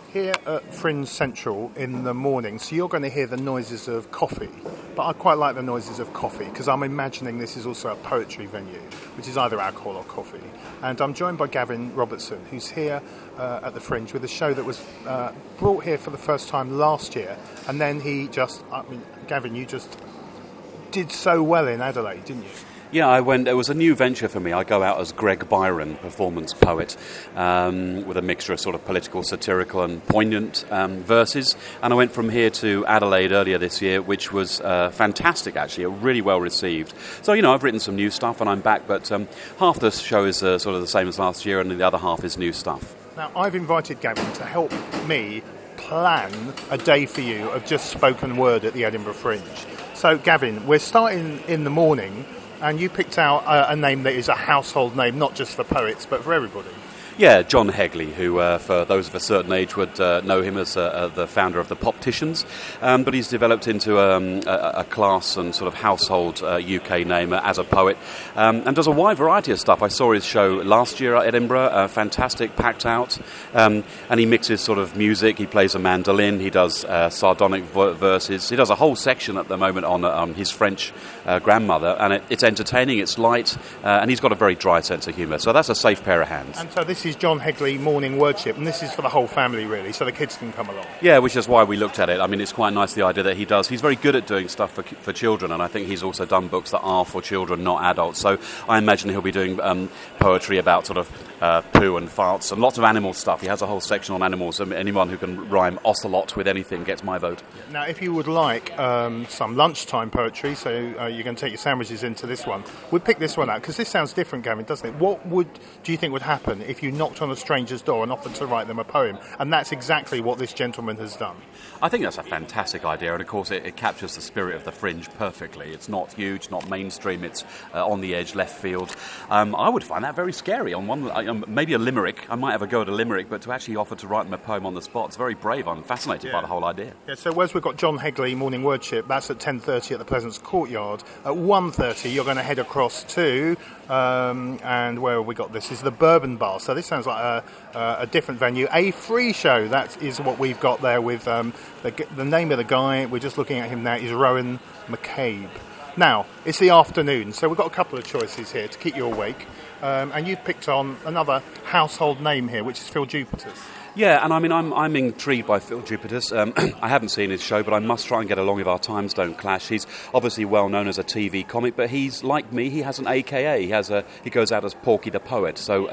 Here at Fringe Central in the morning, so you're going to hear the noises of coffee, but I quite like the noises of coffee because I'm imagining this is also a poetry venue, which is either alcohol or coffee. And I'm joined by Gavin Robertson, who's here at the Fringe with a show that was brought here for the first time last year, and then Gavin, you just did so well in Adelaide, didn't you? Yeah, I went. It was a new venture for me. I go out as Greg Byron, performance poet, with a mixture of sort of political, satirical and poignant verses. And I went from here to Adelaide earlier this year, which was fantastic, actually, really well received. So, I've written some new stuff and I'm back, but half the show is sort of the same as last year and the other half is new stuff. Now, I've invited Gavin to help me plan a day for you of just spoken word at the Edinburgh Fringe. So, Gavin, we're starting in the morning. And you picked out a name that is a household name, not just for poets, but for everybody. Yeah, John Hegley, who, for those of a certain age, would know him as the founder of the Popticians. But he's developed into a class and sort of household UK name as a poet, and does a wide variety of stuff. I saw his show last year at Edinburgh, fantastic, packed out, and he mixes sort of music. He plays a mandolin, he does sardonic verses. He does a whole section at the moment on his French grandmother, and it's entertaining, it's light, and he's got a very dry sense of humour. So that's a safe pair of hands. And so this is John Hegley Morning Wordship, and this is for the whole family, really, so the kids can come along. Yeah, which is why we looked at it. I mean, it's quite nice, the idea that he's very good at doing stuff for children, and I think he's also done books that are for children, not adults. So I imagine he'll be doing poetry about sort of poo and farts and lots of animal stuff. He has a whole section on animals, and anyone who can rhyme ocelot with anything gets my vote. Now, if you would like some lunchtime poetry, so you're going to take your sandwiches into this one, we'd pick this one out, because this sounds different, Gavin, doesn't it? What do you think would happen if you knocked on a stranger's door and offered to write them a poem? And that's exactly what this gentleman has done. I think that's a fantastic idea, and of course it captures the spirit of the Fringe perfectly. It's not huge, not mainstream, it's on the edge, left field. I would find that very scary. On one, maybe a limerick, I might have a go at a limerick, but to actually offer to write them a poem on the spot, it's very brave. I'm fascinated by the whole idea. Yeah, so whereas we've got John Hegley Morning Wordship, that's at 10:30 at the Pleasance Courtyard. At 1:30 you're going to head across to, and where have we got this? Is the Bourbon Bar. So this sounds like a different venue. A free show, that is what we've got there with the name of the guy, we're just looking at him now, is Rowan McCabe. Now, it's the afternoon, so we've got a couple of choices here to keep you awake. And you've picked on another household name here, which is Phil Jupitus. Yeah, and I mean, I'm intrigued by Phil Jupitus. I haven't seen his show, but I must try and get along if our times don't clash. He's obviously well known as a TV comic, but he's like me. He has an AKA. He goes out as Porky the Poet. So,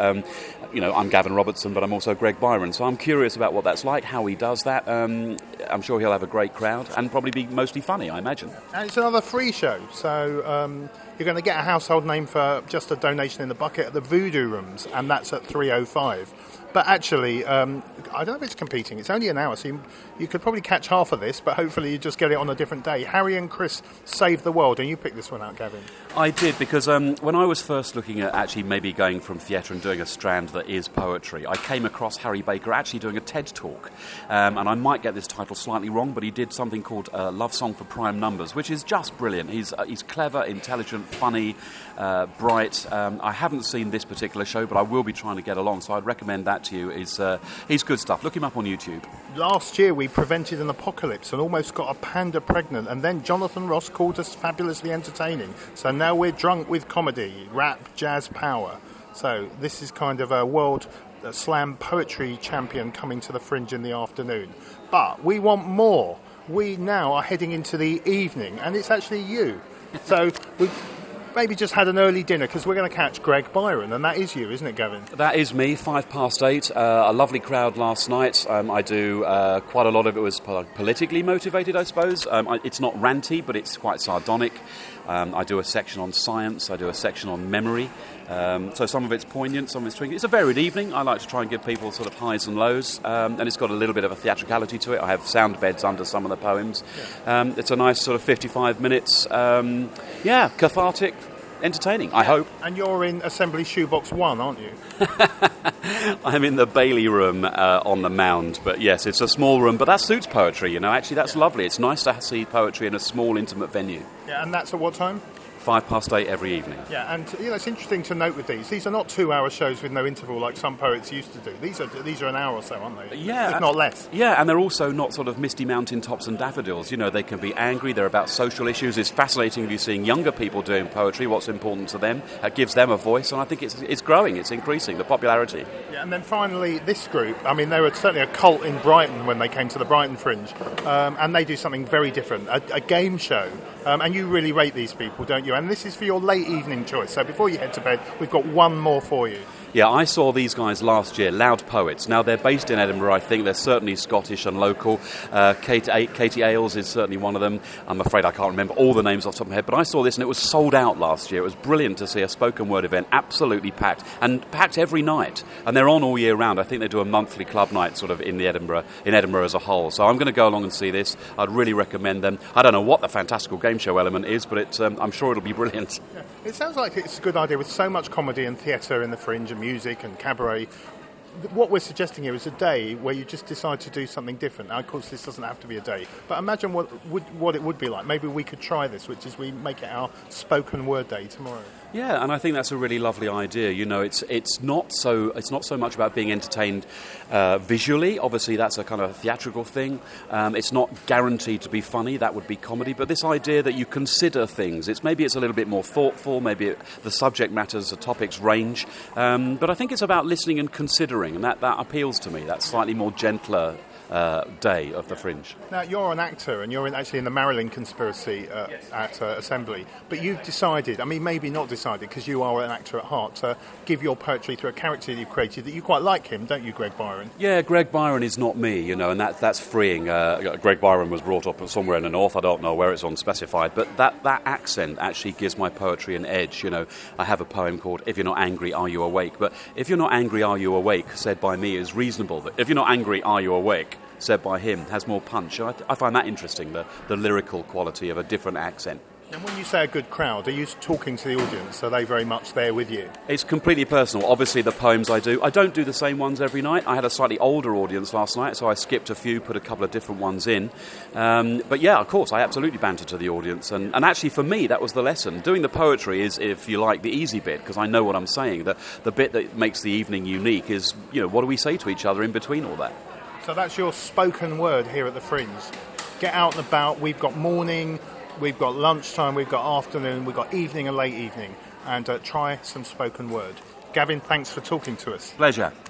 I'm Gavin Robertson, but I'm also Greg Byron. So I'm curious about what that's like, how he does that. I'm sure he'll have a great crowd and probably be mostly funny, I imagine. And it's another free show, so you're going to get a household name for just a donation in the bucket at the Voodoo Rooms, and that's at 3:05. But actually, I don't know if it's competing. It's only an hour, so you could probably catch half of this, but hopefully you just get it on a different day. Harry and Chris Save the World, and you picked this one out, Gavin. I did, because when I was first looking at actually maybe going from theatre and doing a strand that is poetry, I came across Harry Baker actually doing a TED Talk. And I might get this title slightly wrong, but he did something called Love Song for Prime Numbers, which is just brilliant. He's clever, intelligent, funny, bright. I haven't seen this particular show, but I will be trying to get along, so I'd recommend that to you. He's good stuff. Look him up on YouTube. Last year we prevented an apocalypse and almost got a panda pregnant, and then Jonathan Ross called us fabulously entertaining. So now we're drunk with comedy, rap, jazz, power. So this is kind of a world slam poetry champion coming to the Fringe in the afternoon. But we want more. We now are heading into the evening, and it's actually you. So we maybe just had an early dinner, because we're going to catch Greg Byron, and that is you, isn't it, Gavin? That is me, 8:05. A lovely crowd last night. I do quite a lot of it was politically motivated, I suppose. It's not ranty, but it's quite sardonic. I do a section on science, I do a section on memory. So some of it's poignant, some of it's twinkly. It's a varied evening. I like to try and give people sort of highs and lows, and it's got a little bit of a theatricality to it. I have sound beds under some of the poems. Yeah. It's a nice sort of 55 minutes, cathartic, entertaining, I hope. And you're in Assembly Shoebox 1, aren't you? I'm in the Bailey room on the Mound, but yes, it's a small room, but that suits poetry, actually that's lovely. It's nice to see poetry in a small, intimate venue. Yeah, and that's at what time? 8:05 every evening. Yeah, and it's interesting to note with these. These are not 2-hour shows with no interval like some poets used to do. These are an hour or so, aren't they? Yeah, if not less. Yeah, and they're also not sort of misty mountain tops and daffodils. They can be angry. They're about social issues. It's fascinating if you're seeing younger people doing poetry. What's important to them? It gives them a voice, and I think it's growing. It's increasing the popularity. Yeah, and then finally, this group. I mean, they were certainly a cult in Brighton when they came to the Brighton Fringe, and they do something very different, a game show. And you really rate these people, don't you? And this is for your late evening choice. So before you head to bed, we've got one more for you. Yeah, I saw these guys last year, Loud Poets. Now, they're based in Edinburgh, I think. They're certainly Scottish and local. Katie Ailes is certainly one of them. I'm afraid I can't remember all the names off the top of my head, but I saw this and it was sold out last year. It was brilliant to see a spoken word event, absolutely packed, and packed every night. And they're on all year round. I think they do a monthly club night sort of in Edinburgh as a whole. So I'm going to go along and see this. I'd really recommend them. I don't know what the fantastical game show element is, but I'm sure it'll be brilliant. Yeah. It sounds like it's a good idea with so much comedy and theatre in the Fringe and music and cabaret. What we're suggesting here is a day where you just decide to do something different. Now, of course, this doesn't have to be a day, but imagine what it would be like. Maybe we could try this, which is we make it our spoken word day tomorrow. Yeah, and I think that's a really lovely idea. It's not so much about being entertained visually. Obviously, that's a kind of theatrical thing. It's not guaranteed to be funny. That would be comedy. But this idea that you consider things, it's a little bit more thoughtful. Maybe the subject matters, the topics range. But I think it's about listening and considering, and that appeals to me. That slightly more gentler day of the Fringe. Now, you're an actor, and you're actually in the Marilyn Conspiracy at Assembly. But you've decided, maybe not decided, because you are an actor at heart, to give your poetry through a character you've created that you quite like him, don't you, Greg Byron? Yeah, Greg Byron is not me, and that's freeing. Greg Byron was brought up somewhere in the north. I don't know where it's unspecified, but that accent actually gives my poetry an edge. I have a poem called "If You're Not Angry, Are You Awake?" But "If You're Not Angry, Are You Awake?" said by me is reasonable. But "If You're Not Angry, Are You Awake?" said by him has more punch. I find that interesting, the lyrical quality of a different accent. And when you say a good crowd, are you talking to the audience? Are they very much there with you? It's completely personal. Obviously, the poems I don't do the same ones every night. I had a slightly older audience last night, so I skipped a few, put a couple of different ones in. But yeah, of course, I absolutely banter to the audience. And actually, for me, that was the lesson. Doing the poetry is, if you like, the easy bit, because I know what I'm saying. The bit that makes the evening unique is, what do we say to each other in between all that? So that's your spoken word here at the Fringe. Get out and about. We've got morning, we've got lunchtime, we've got afternoon, we've got evening and late evening. And try some spoken word. Gavin, thanks for talking to us. Pleasure.